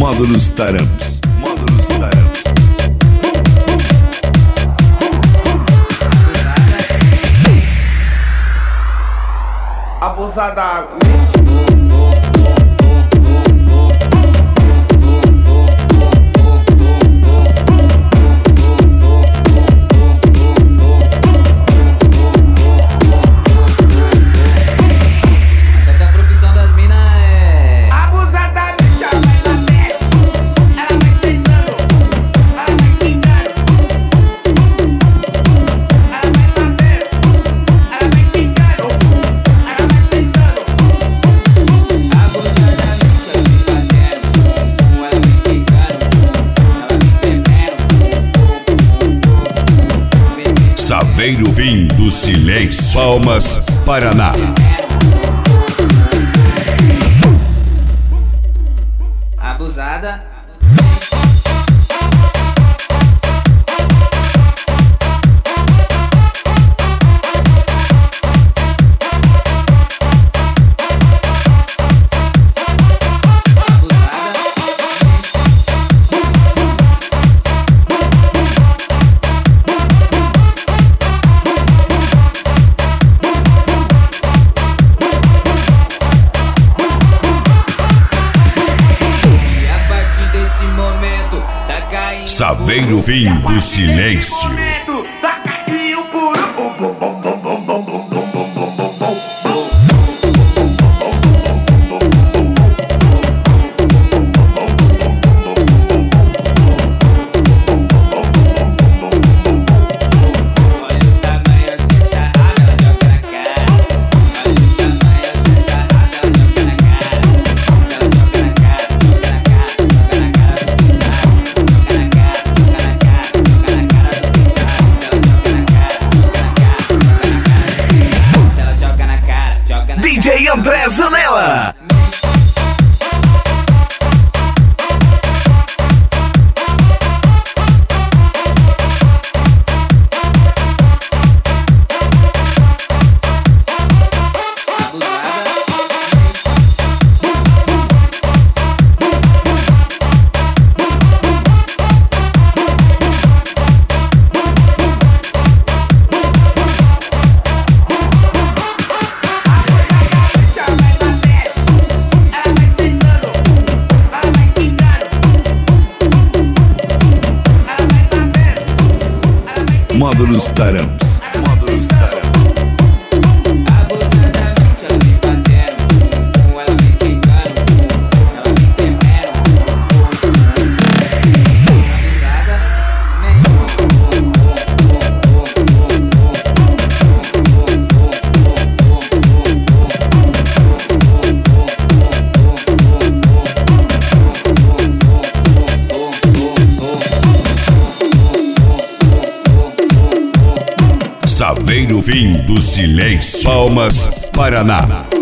Módulos Taramps. Módulos Taramps. Abusadamente. Saveiro Vim do Silêncio, Palmas, Paraná. Abusada. Saveiro Vim do Silêncio. DJ André Zanella. Módulos Taramps. Módulos Taramps. Abusadamente ela vem batendo, ela vem queimando, ela vem queimando. Saveiro Vim do Silêncio, Palmas, Paraná.